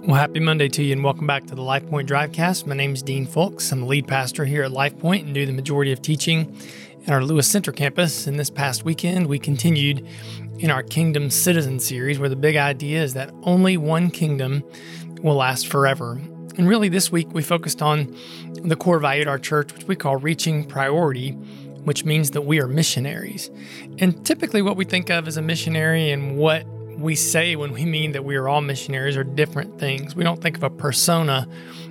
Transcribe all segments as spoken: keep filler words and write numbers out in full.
Well, happy Monday to you and welcome back to the Life Point Drivecast. My name is Dean Folks. I'm the lead pastor here at Life Point and do the majority of teaching at our Lewis Center campus. And this past weekend, we continued in our Kingdom Citizen series where the big idea is that only one kingdom will last forever. And really this week, we focused on the core value at our church, which we call reaching priority, which means that we are missionaries. And typically what we think of as a missionary and what we say when we mean that we are all missionaries are different things. We don't think of a persona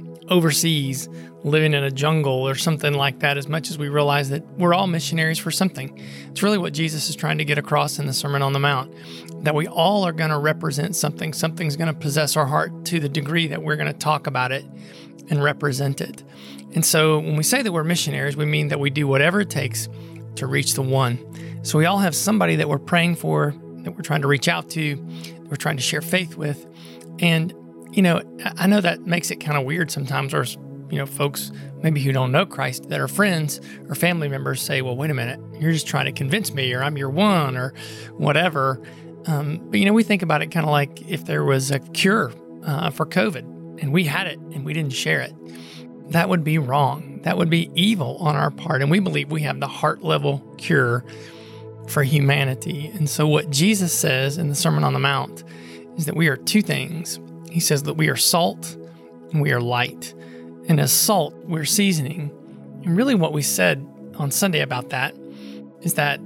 overseas living in a jungle or something like that as much as we realize that we're all missionaries for something. It's really what Jesus is trying to get across in the Sermon on the Mount, that we all are going to represent something. Something's going to possess our heart to the degree that we're going to talk about it and represent it. And so when we say that we're missionaries, we mean that we do whatever it takes to reach the one. So we all have somebody that we're praying for, that we're trying to reach out to, that we're trying to share faith with. And, you know, I know that makes it kind of weird sometimes, or, you know, folks maybe who don't know Christ that are friends or family members say, well, wait a minute, you're just trying to convince me, or I'm your one, or whatever. Um, but, you know, we think about it kind of like if there was a cure uh, for COVID and we had it and we didn't share it. That would be wrong. That would be evil on our part. And we believe we have the heart level cure for humanity. And so what Jesus says in the Sermon on the Mount is that we are two things. He says that we are salt and we are light. And as salt, we're seasoning. And really what we said on Sunday about that is that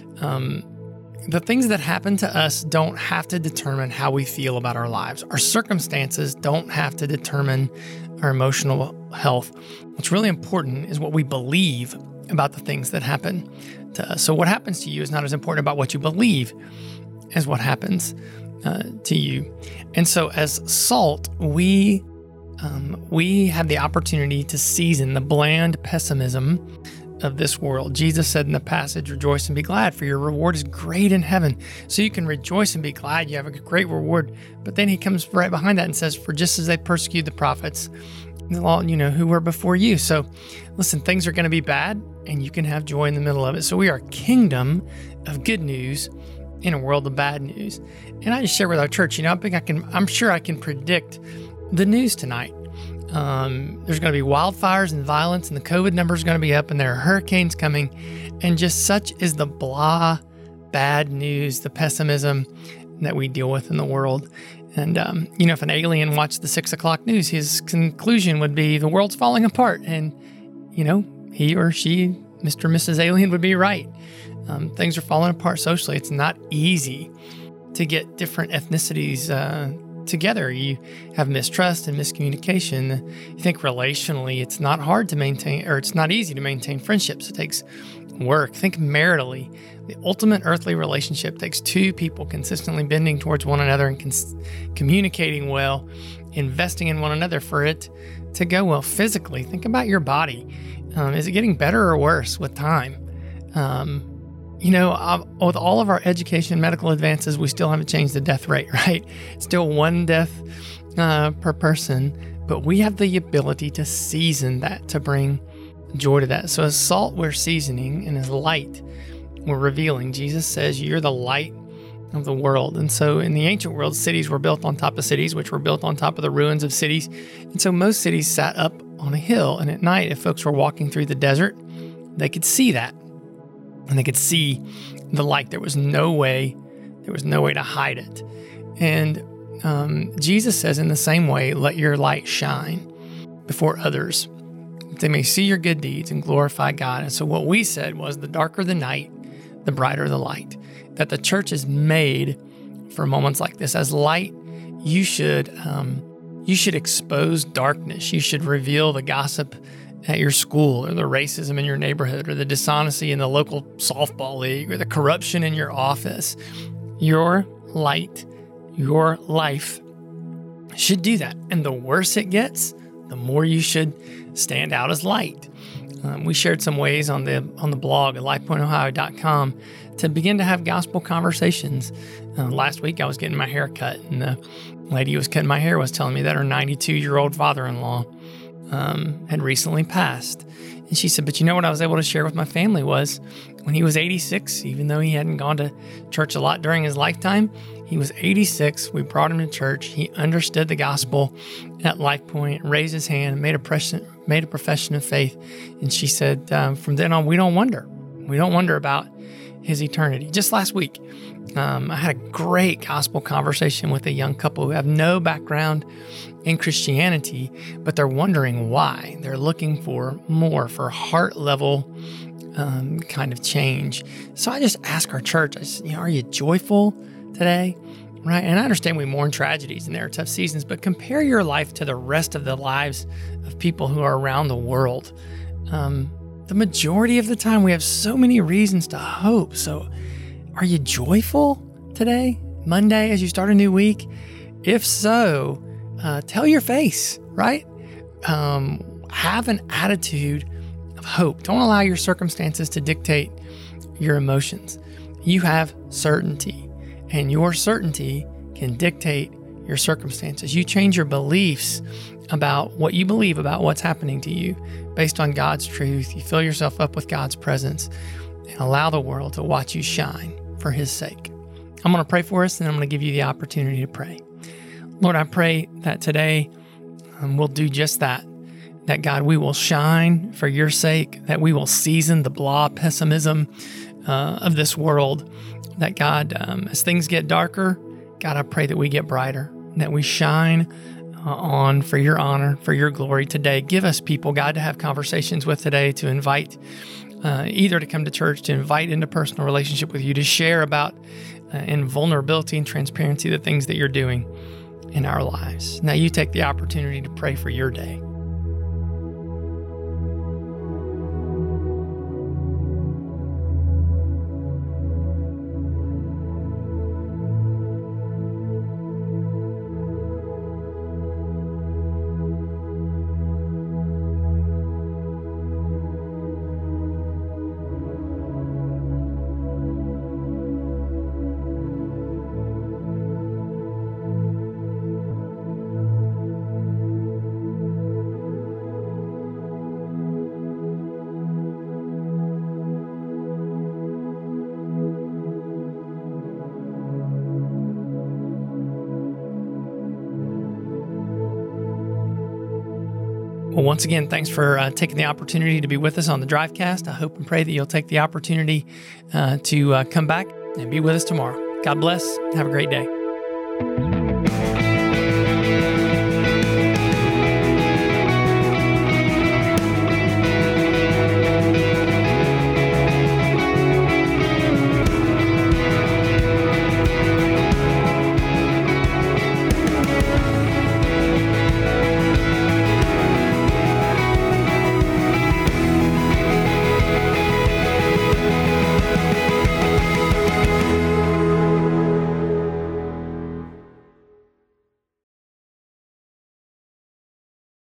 um, the things that happen to us don't have to determine how we feel about our lives. Our circumstances don't have to determine our emotional health. What's really important is what we believe about the things that happen to us. So what happens to you is not as important about what you believe as what happens uh, to you. And so as salt, we um, we have the opportunity to season the bland pessimism of this world. Jesus said in the passage, rejoice and be glad, for your reward is great in heaven. So you can rejoice and be glad you have a great reward. But then he comes right behind that and says, for just as they persecuted the prophets, all, you know, who were before you. So listen, things are going to be bad and you can have joy in the middle of it. So we are a kingdom of good news in a world of bad news. And I just share with our church, you know, I think I can, I'm sure I can predict the news tonight. Um, there's going to be wildfires and violence, and the COVID number is going to be up, and there are hurricanes coming. And just such is the blah, bad news, the pessimism that we deal with in the world. And, um, you know, if an alien watched the six o'clock news, his conclusion would be the world's falling apart. And, you know, he or she, Mister and Missus Alien, would be right. Um, things are falling apart socially. It's not easy to get different ethnicities uh, together. You have mistrust and miscommunication. You think relationally, it's not hard to maintain, or it's not easy to maintain friendships. It takes work. Think maritally. The ultimate earthly relationship takes two people consistently bending towards one another and cons- communicating well, investing in one another for it to go well. Physically, think about your body. Um, is it getting better or worse with time? Um, you know, uh, with all of our education and medical advances, we still haven't changed the death rate, right? Still one death uh, per person, but we have the ability to season that, to bring joy to that. So as salt, we're seasoning, and as light, we're revealing. Jesus says, you're the light of the world. And so in the ancient world, cities were built on top of cities, which were built on top of the ruins of cities. And so most cities sat up on a hill. And at night, if folks were walking through the desert, they could see that. And they could see the light. There was no way, there was no way to hide it. And um, Jesus says in the same way, let your light shine before others, that they may see your good deeds and glorify God. And so what we said was, the darker the night, the brighter the light. That the church is made for moments like this. As light, you should um, you should expose darkness. You should reveal the gossip at your school, or the racism in your neighborhood, or the dishonesty in the local softball league, or the corruption in your office. Your light, your life should do that. And the worse it gets, the more you should stand out as light. Um, we shared some ways on the on the blog at life point ohio dot com to begin to have gospel conversations. Uh, last week I was getting my hair cut, and the lady who was cutting my hair was telling me that her ninety-two-year-old father-in-law um, had recently passed. And she said, but you know what I was able to share with my family was when he was eighty-six, even though he hadn't gone to church a lot during his lifetime, he was eighty-six. We brought him to church. He understood the gospel at Life Point, raised his hand, made a, pres- made a profession of faith. And she said, um, from then on, we don't wonder. We don't wonder about his eternity. Just last week, um, I had a great gospel conversation with a young couple who have no background in Christianity, but they're wondering why. They're looking for more, for heart level um, kind of change. So I just ask our church, I said, you know, are you joyful today? Right? And I understand we mourn tragedies and there are tough seasons, but compare your life to the rest of the lives of people who are around the world. Um, the majority of the time, we have so many reasons to hope. So are you joyful today, Monday, as you start a new week? If so, uh, tell your face, right? Um, have an attitude of hope. Don't allow your circumstances to dictate your emotions. You have certainty, and your certainty can dictate your circumstances. You change your beliefs about what you believe about what's happening to you based on God's truth. You fill yourself up with God's presence and allow the world to watch you shine for His sake. I'm going to pray for us, and I'm going to give you the opportunity to pray. Lord, I pray that today um, we'll do just that, that God, we will shine for your sake, that we will season the blah pessimism uh, of this world, that God, um, as things get darker, God, I pray that we get brighter, that we shine uh, on for your honor, for your glory today. Give us people, God, to have conversations with today, to invite uh, either to come to church, to invite into personal relationship with you, to share about uh, in vulnerability and transparency the things that you're doing in our lives. Now you take the opportunity to pray for your day. Well, once again, thanks for uh, taking the opportunity to be with us on the Drivecast. I hope and pray that you'll take the opportunity uh, to uh, come back and be with us tomorrow. God bless. Have a great day.